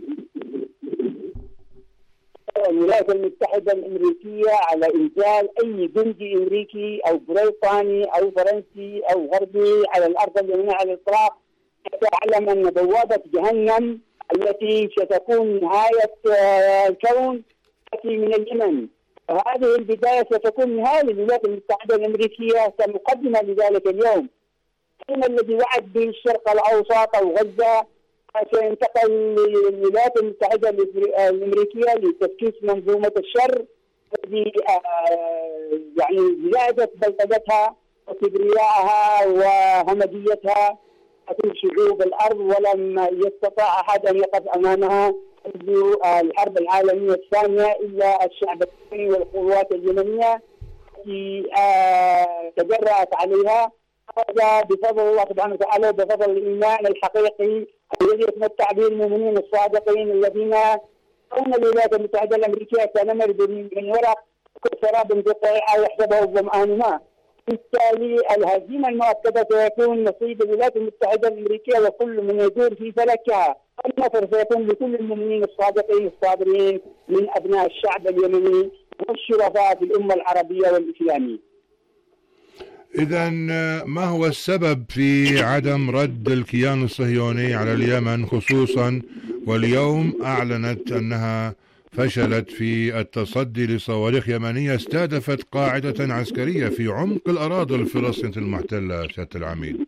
الولايات المتحدة الأمريكية على إنزال أي جندي أمريكي أو بريطاني أو فرنسي أو غربي على الأرض اليمنية على الإطلاق تعلم أن بوابة جهنم التي ستكون نهاية الكون تأتي من اليمن. وهذه البداية ستكون نهاية للولايات المتحدة الأمريكية كمقدمة لذلك اليوم. حين الذي وعد به الشرق الأوسط أو غزة سينتقل للولايات المتحدة الأمريكية لتفكيك منظومة الشر الذي يعني زادت بلطجتها وكبريائها وهمجيتها في شعوب الأرض، ولم يستطع أحد أن يقف أمامها منذ الحرب العالمية الثانية إلا الشعب اليمني والقوات اليمنية التي تجرأت عليها. هذا بفضل الله سبحانه وتعالى وبفضل الإيمان الحقيقي الذي يتمتع به المؤمنين الصادقين الذين يرون الولايات المتحدة الأمريكية كنمر من ورق سراب بقيع يحسبه الظمآن ماء. بالتالي الهزيمة المؤكدة سيكون نصيب الولايات المتحدة الأمريكية وكل من يدور في فلكها. النصر سيكون لكل المؤمنين الصادقين الصابرين من أبناء الشعب اليمني والشرفاء في الأمة العربية والإسلامية. إذا ما هو السبب في عدم رد الكيان الصهيوني على اليمن خصوصا واليوم أعلنت أنها فشلت في التصدي لصواريخ يمنية استهدفت قاعدة عسكرية في عمق الأراضي الفلسطينية المحتلة سيادة العميد؟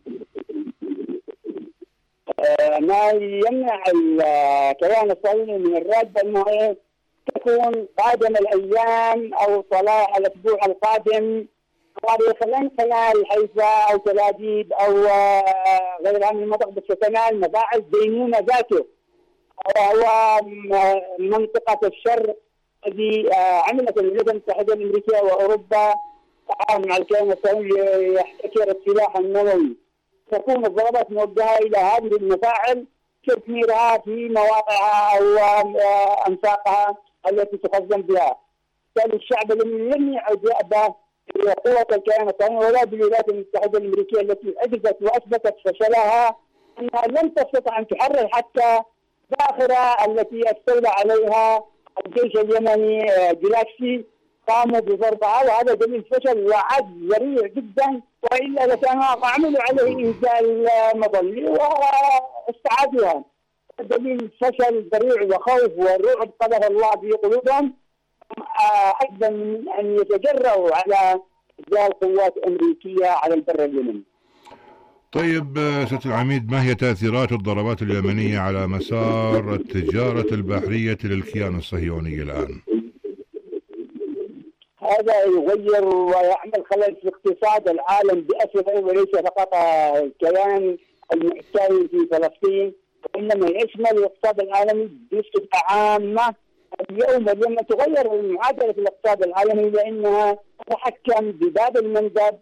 ما يمنع الكيان الصهيوني من الرد أنه تكون قادم الأيام أو طلائع الأسبوع القادم صواريخ لن تنال حيفا أو تل أبيب أو غيرها من المناطق، بس تنال مفاعل دينونة ذاته، وهو منطقة الشرق الذي عملت الولايات المتحدة الأمريكية وأوروبا تعاون مع الكيان الصهيوني يحتكر السلاح النووي. تكون الضربات موجهة إلى هذه المفاعل تدميرها في مواقعها أو أنفاقها التي تخزن بها. بالتالي الشعب لم يعد يأبى بقوة الكيان الصهيوني ولا بالولايات المتحدة الأمريكية التي أجرت وأثبتت فشلها أنها لم تستطع أن تحرر حتى الذاخرة التي استولى عليها الجيش اليمني جلاكسي. قاموا بضربها وهذا دليل فشل وعجز ذريع جدا، والا لكانوا عملوا عليه انزال مظلي واستعادوها. دليل فشل ذريع وخوف والرعب قذف الله في قلوبهم اكثر من ان يتجرؤوا على انزال قوات امريكيه على البر اليمني. طيب سيادة العميد، ما هي تأثيرات الضربات اليمنية على مسار التجارة البحرية للكيان الصهيوني الآن؟ هذا يغير ويعمل خلل في اقتصاد العالم بأسره، وليس فقط الكيان المحتل في فلسطين، وإنما يشمل الاقتصاد العالمي بصفة عامة. اليوم تغير المعادلة في الاقتصاد العالمي لأنها تتحكم بباب المندب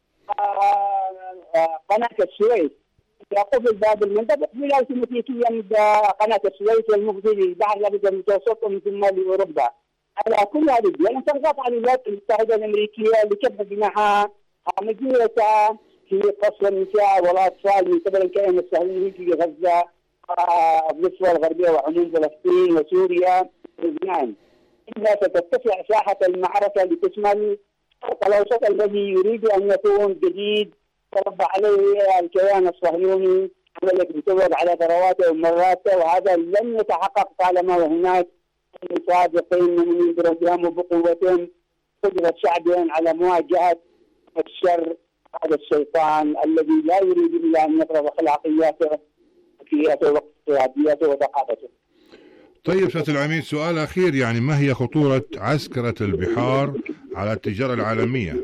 قناة السويس. قبل باب المندب احتلال اوتوماتيكيا قناة السويس والمفضي للبحر الأبيض المتوسط ومن ثم لأوروبا. على كل هذه الدول تضغط على الولايات المتحدة الأمريكية لكبح جناحها مدينتها في قصف النساء والأطفال من قبل الكيان الصهيوني في غزة، الضفة الغربية وعموم فلسطين وسوريا ولبنان. إنها ستتسع ساحة المعركة لتشمل الشرق الأوسط الذي يريد أن يكون جديد تربى عليه الكيان الصهيوني الذي يتوج على ثرواته ومراته، وهذا لن يتحقق طالما هناك صادقين من برجهم وبقوتهم قدرة شعبهم على مواجهة الشر هذا الشيطان الذي لا يريد إلا أن يفرض أخلاقياته واقتصادياته وثقافته. طيب سيادة العميد، سؤال أخير، يعني ما هي خطورة عسكرة البحار على التجارة العالمية؟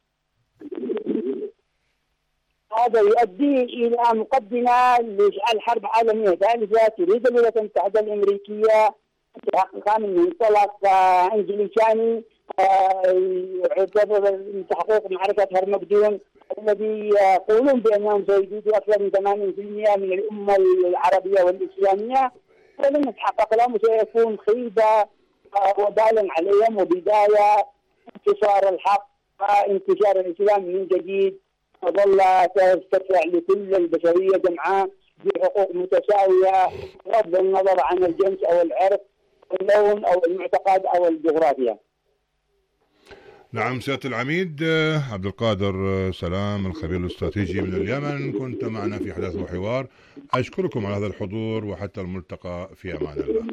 هذا يؤدي إلى مقدمة لإشعال حرب عالمية ثالثة تريد الولايات المتحدة الأمريكية تحقق من منطلق انجليزي يعتبر تحقيق معركة هرمجدون الذي يقولون بأنهم سيزيدوا أكثر من 80% من الأمة العربية والإسلامية، ولن يتحقق لهم وسيكون خيبة وبالا عليهم وبداية انتصار الحق وانتشار الإسلام من جديد، وظل ترتفع لكل البشرية جمعاء بحقوق متساوية بغض النظر عن الجنس أو العرق اللون أو المعتقد أو الجغرافيا. نعم سيادة العميد عبد القادر سلام الخبير الاستراتيجي من اليمن، كنت معنا في حدث وحوار. أشكركم على هذا الحضور وحتى الملتقى في أمان الله.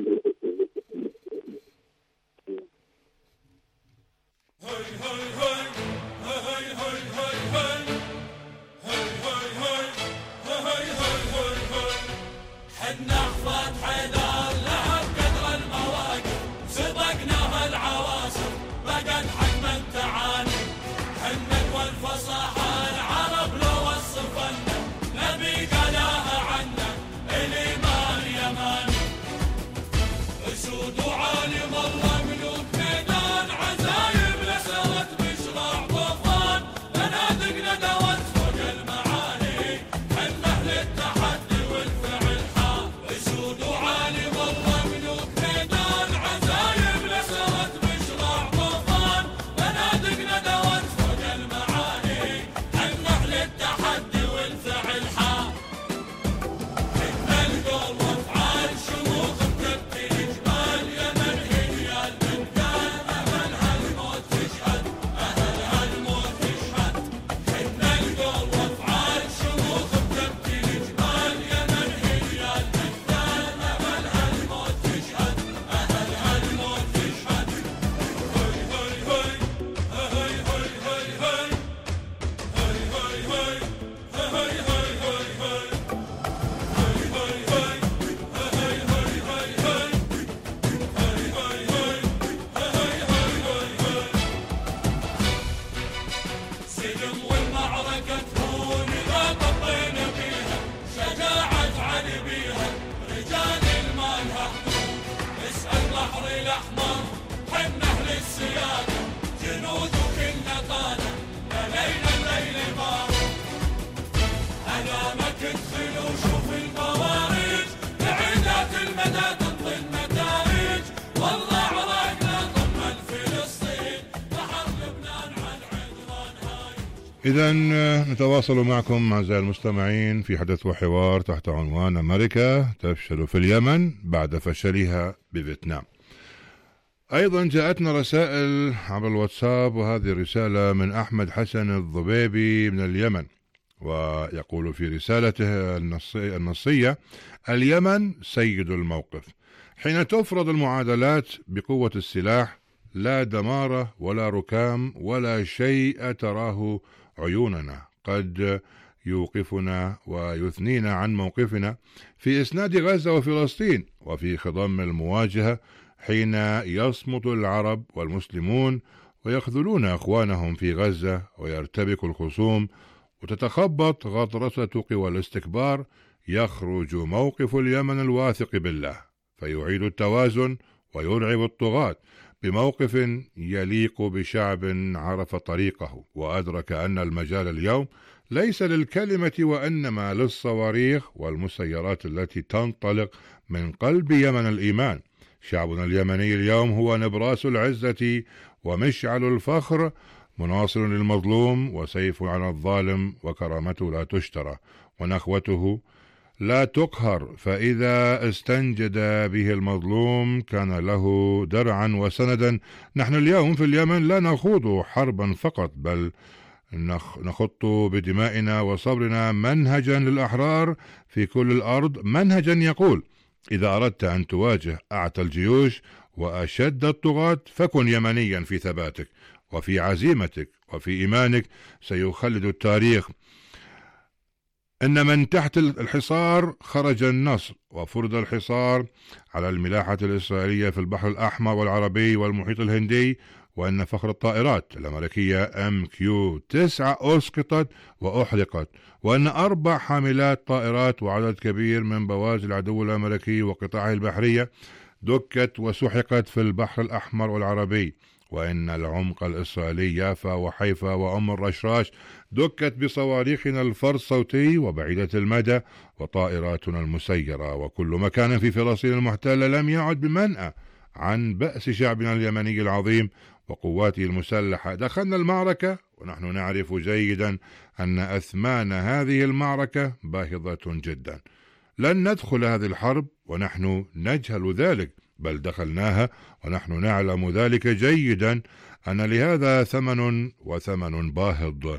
إذا نتواصل معكم أعزائي المستمعين في حدث وحوار تحت عنوان أمريكا تفشل في اليمن بعد فشلها بفيتنام. أيضا جاءتنا رسائل عبر الواتساب، وهذه الرسالة من أحمد حسن الضبيبي من اليمن، ويقول في رسالته النصية: اليمن سيد الموقف، حين تفرض المعادلات بقوة السلاح لا دمار ولا ركام ولا شيء تراه عيوننا قد يوقفنا ويثنينا عن موقفنا في إسناد غزة وفلسطين وفي خضم المواجهة، حين يصمت العرب والمسلمون ويخذلون أخوانهم في غزة ويرتبك الخصوم وتتخبط غطرسة قوى الاستكبار، يخرج موقف اليمن الواثق بالله فيعيد التوازن ويرعب الطغاة بموقف يليق بشعب عرف طريقه وأدرك أن المجال اليوم ليس للكلمة وإنما للصواريخ والمسيرات التي تنطلق من قلب يمن الإيمان. شعبنا اليمني اليوم هو نبراس العزة ومشعل الفخر، مناصر للمظلوم وسيف على الظالم، وكرامته لا تشترى ونخوته لا تقهر، فإذا استنجد به المظلوم كان له درعا وسندا. نحن اليوم في اليمن لا نخوض حربا فقط، بل نخط بدمائنا وصبرنا منهجا للأحرار في كل الأرض، منهجا يقول: إذا أردت أن تواجه أعتى الجيوش وأشد الطغاة فكن يمنيا في ثباتك وفي عزيمتك وفي إيمانك، سيخلد التاريخ إن من تحت الحصار خرج النصر، وفرض الحصار على الملاحة الإسرائيلية في البحر الأحمر والعربي والمحيط الهندي، وأن فخر الطائرات الأمريكية MQ-9 أسقطت وأحرقت، وأن 4 حاملات طائرات وعدد كبير من بوازي العدو الأمريكي وقطاعه البحرية دكت وسحقت في البحر الأحمر والعربي، وإن العمق الإسرائيلي يافا وحيفا وأم الرشراش دكت بصواريخنا الفرصوتي وبعيدة المدى وطائراتنا المسيرة، وكل مكان في فلسطين المحتلة لم يعد بمنأى عن بأس شعبنا اليمني العظيم وقواته المسلحة. دخلنا المعركة ونحن نعرف جيدا أن أثمان هذه المعركة باهظة جدا. لن ندخل هذه الحرب ونحن نجهل ذلك، بل دخلناها ونحن نعلم ذلك جيدا، أن لهذا ثمن وثمن باهظ،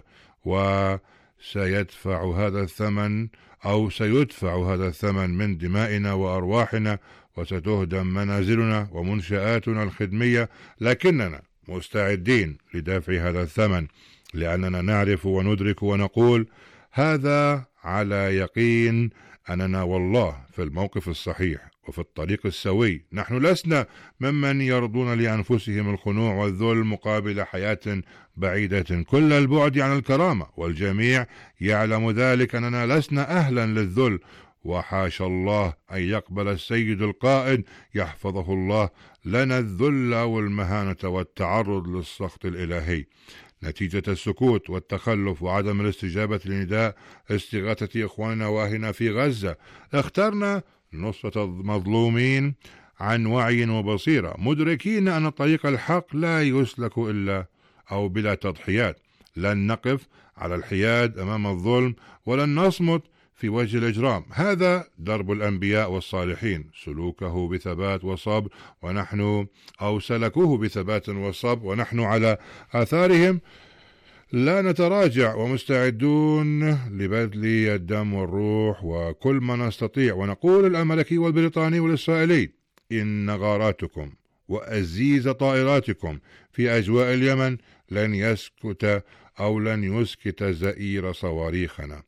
وسيدفع هذا الثمن أو سيدفع هذا الثمن من دمائنا وأرواحنا، وستهدم منازلنا ومنشآتنا الخدمية، لكننا مستعدين لدفع هذا الثمن، لأننا نعرف وندرك ونقول هذا على يقين أننا والله في الموقف الصحيح وفي الطريق السوي. نحن لسنا ممن يرضون لأنفسهم الخنوع والذل مقابل حياة بعيدة كل البعد عن الكرامة، والجميع يعلم ذلك أننا لسنا أهلا للذل، وحاشا الله أن يقبل السيد القائد يحفظه الله لنا الذل أو المهانة والتعرض للسخط الإلهي نتيجة السكوت والتخلف وعدم الاستجابة لنداء استغاثة إخواننا وأهلنا في غزة. اخترنا نصرة المظلومين عن وعي وبصيرة، مدركين أن طريق الحق لا يسلك إلا أو بلا تضحيات. لن نقف على الحياد أمام الظلم، ولن نصمت في وجه الإجرام. هذا درب الأنبياء والصالحين، سلوكه بثبات وصبر، ونحن أو سلكوه بثبات وصبر، ونحن على آثارهم لا نتراجع، ومستعدون لبذل الدم والروح وكل ما نستطيع. ونقول الأمريكي والبريطاني والإسرائيلي: إن غاراتكم وأزيز طائراتكم في أجواء اليمن لن يسكت أو لن يسكت زئير صواريخنا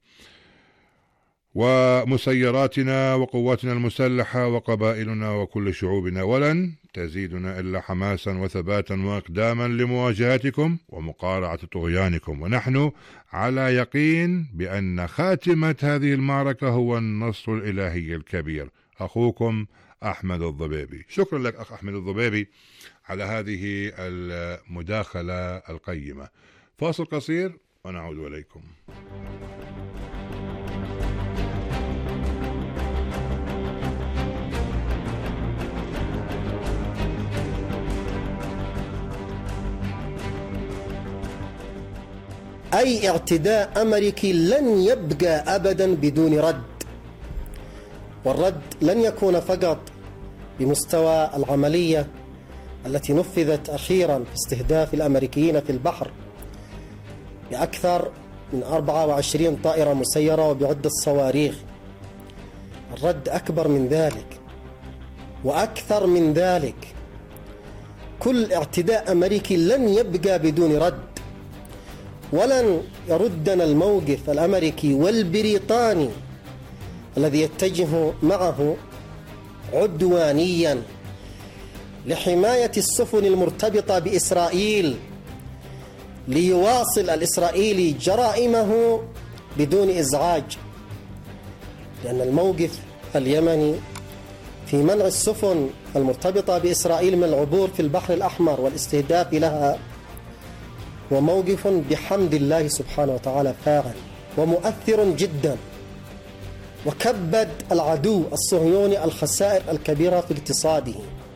ومسيراتنا وقواتنا المسلحة وقبائلنا وكل شعوبنا، ولن تزيدنا إلا حماسا وثباتا وإقداما لمواجهتكم ومقارعة طغيانكم. ونحن على يقين بأن خاتمة هذه المعركة هو النصر الإلهي الكبير. أخوكم أحمد الضبيبي. شكرا لك أخ أحمد الضبيبي على هذه المداخلة القيمة. فاصل قصير ونعود إليكم. أي اعتداء أمريكي لن يبقى أبدا بدون رد، والرد لن يكون فقط بمستوى العملية التي نفذت أخيرا في استهداف الأمريكيين في البحر بأكثر من 24 طائرة مسيرة وبعدة صواريخ. الرد أكبر من ذلك وأكثر من ذلك. كل اعتداء أمريكي لن يبقى بدون رد، ولن يردنا الموقف الأمريكي والبريطاني الذي يتجه معه عدوانيا لحماية السفن المرتبطة بإسرائيل، ليواصل الإسرائيلي جرائمه بدون إزعاج، لأن الموقف اليمني في منع السفن المرتبطة بإسرائيل من العبور في البحر الأحمر والاستهداف لها هو موقف بحمد الله سبحانه وتعالى فاعل ومؤثر جدا، وكبد العدو الصهيوني الخسائر الكبيرة في اقتصاده.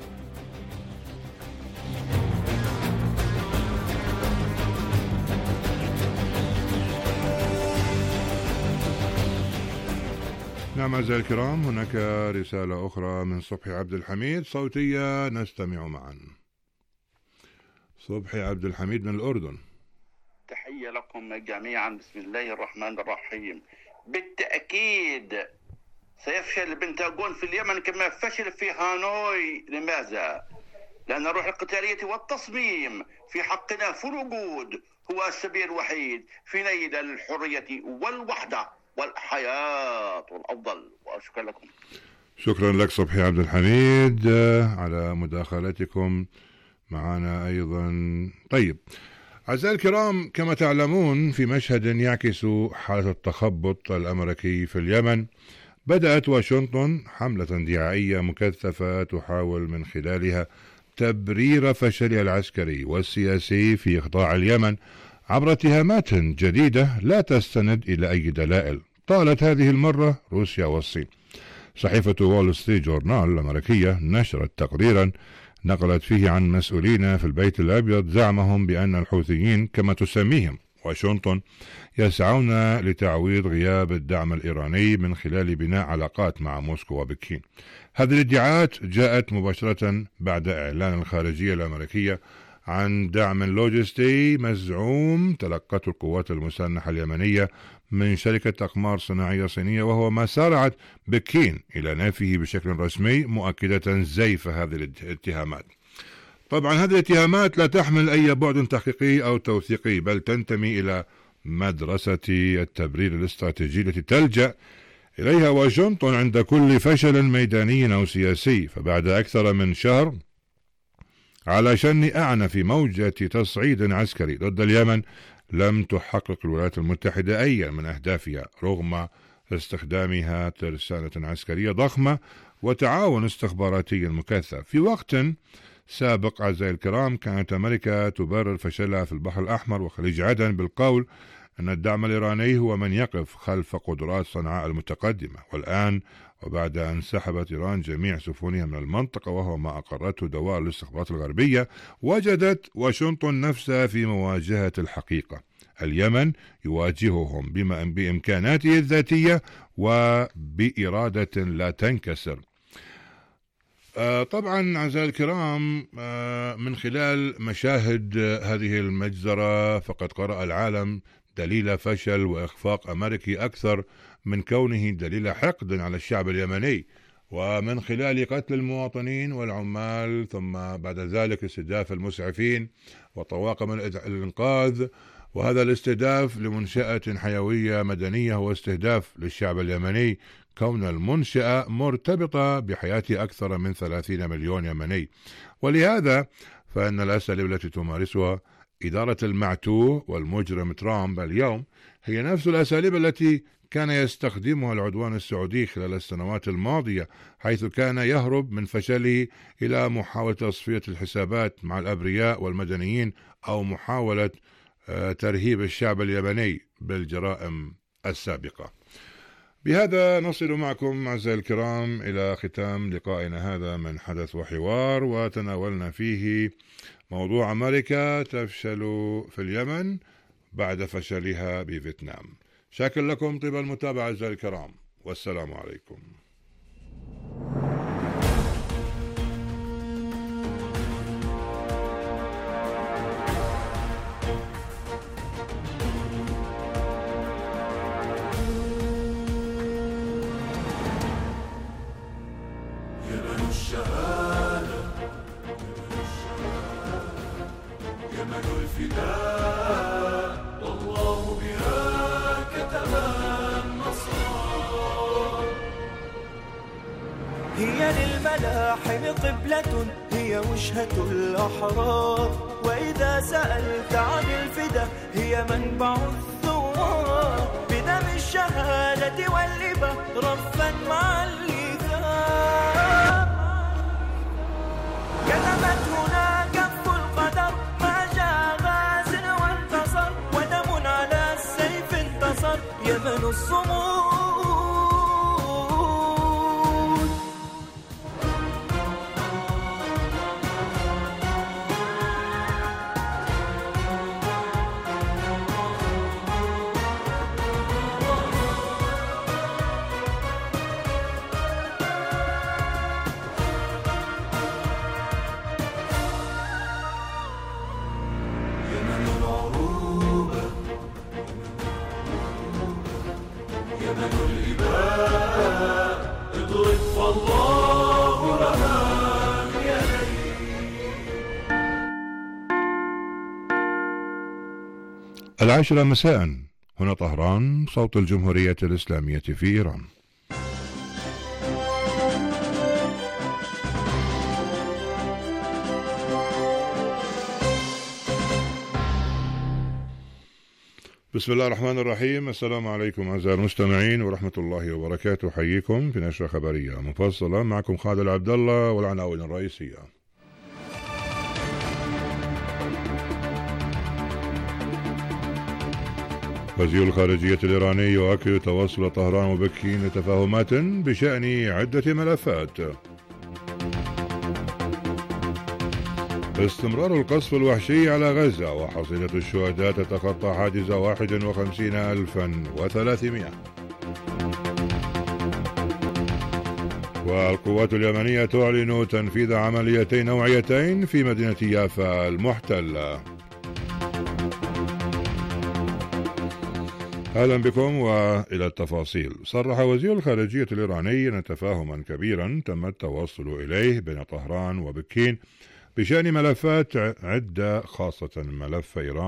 نعم أعزائي الكرام، هناك رسالة أخرى من صبحي عبد الحميد صوتية نستمع معا. صبحي عبد الحميد من الأردن. تحية لكم جميعا. بسم الله الرحمن الرحيم. بالتأكيد سيفشل البنتاغون في اليمن كما فشل في هانوي. لماذا؟ لأن الروح القتالية والتصميم في حقنا في الوجود هو السبيل الوحيد في نيل الحرية والوحدة والحياة الأفضل. وأشكر لكم. شكرا لك صبحي عبد الحميد على مداخلتكم معنا أيضا. طيب أعزائي الكرام، كما تعلمون في مشهد يعكس حالة التخبط الأمريكي في اليمن، بدأت واشنطن حملة دعائية مكثفة تحاول من خلالها تبرير فشلها العسكري والسياسي في إخضاع اليمن عبر اتهامات جديدة لا تستند إلى أي دلائل. طالت هذه المرة روسيا والصين. صحيفة وول ستريت جورنال الأمريكية نشرت تقريرا نقلت فيه عن مسؤولين في البيت الأبيض زعمهم بأن الحوثيين كما تسميهم واشنطن يسعون لتعويض غياب الدعم الإيراني من خلال بناء علاقات مع موسكو وبكين. هذه الادعاءات جاءت مباشرة بعد إعلان الخارجية الأمريكية عن دعم لوجستي مزعوم تلقته القوات المسلحة اليمنية من شركة أقمار صناعية صينية، وهو ما سارعت بكين إلى نفيه بشكل رسمي، مؤكدة زيف هذه الاتهامات. طبعا هذه الاتهامات لا تحمل أي بعد تحقيقي أو توثيقي، بل تنتمي إلى مدرسة التبرير الاستراتيجي التي تلجأ إليها واشنطن عند كل فشل ميداني أو سياسي. فبعد أكثر من شهر على شن أعنف موجة تصعيد عسكري ضد اليمن، لم تحقق الولايات المتحدة أي من أهدافها رغم استخدامها ترسانة عسكرية ضخمة وتعاون استخباراتي مكثف. في وقت سابق أعزائي الكرام كانت أمريكا تبرر فشلها في البحر الأحمر وخليج عدن بالقول أن الدعم الإيراني هو من يقف خلف قدرات صنعاء المتقدمة. والآن وبعد أن سحبت إيران جميع سفنها من المنطقة وهو ما أقرته دوائر الاستخبارات الغربية، وجدت واشنطن نفسها في مواجهة الحقيقة. اليمن يواجههم بإمكاناته الذاتية وبإرادة لا تنكسر. طبعا أعزائي الكرام، من خلال مشاهد هذه المجزرة فقد قرأ العالم دليل فشل وإخفاق أمريكي أكثر من كونه دليل حقد على الشعب اليمني، ومن خلال قتل المواطنين والعمال ثم بعد ذلك استهداف المسعفين وطواقم الإنقاذ. وهذا الاستهداف لمنشأة حيوية مدنية هو استهداف للشعب اليمني، كون المنشأة مرتبطة بحياة أكثر من 30 مليون يمني. ولهذا فإن الأساليب التي تمارسها إدارة المعتوه والمجرم ترامب اليوم هي نفس الأساليب التي كان يستخدمها العدوان السعودي خلال السنوات الماضية، حيث كان يهرب من فشله إلى محاولة تصفية الحسابات مع الأبرياء والمدنيين أو محاولة ترهيب الشعب اليمني بالجرائم السابقة. بهذا نصل معكم أعزائي الكرام إلى ختام لقائنا هذا من حدث وحوار، وتناولنا فيه موضوع أمريكا تفشل في اليمن بعد فشلها بفيتنام. شاكر لكم طيب المتابعة أعزائي الكرام، والسلام عليكم. يمن الشهادة يمن الفداء والله بها كتب النصر. هي للملاحم قبلة، هي وجهة الأحرار، وإذا سألت عن الفدا هي منبع الثوار. بدم الشهادة والإبة رفا مع الليثار، كتبت هنا كف القدر ما جاء غاز وانتصر، ودم على السيف انتصر يمن الصمود. يمن العروبة يمن الإباء اضرب فالله لها بيديه. 10 مساء هنا طهران، صوت الجمهورية الإسلامية في إيران. بسم الله الرحمن الرحيم. السلام عليكم أعزائي المستمعين ورحمة الله وبركاته. حييكم في نشرة خبرية مفصلة، معكم خالد عبد الله والعناوين الرئيسية. وزير الخارجية الإيراني يؤكد توصل طهران وبكين لتفاهمات بشأن عدة ملفات. استمرار القصف الوحشي على غزة وحصيلة الشهداء تتخطى حاجز 51,300. والقوات اليمنية تعلن تنفيذ عمليتين نوعيتين في مدينة يافا المحتلة. أهلا بكم وإلى التفاصيل. صرح وزير الخارجية الإيراني أن تفاهما كبيرا تم التوصل إليه بين طهران وبكين بشأن ملفات عدة، خاصة ملف إيران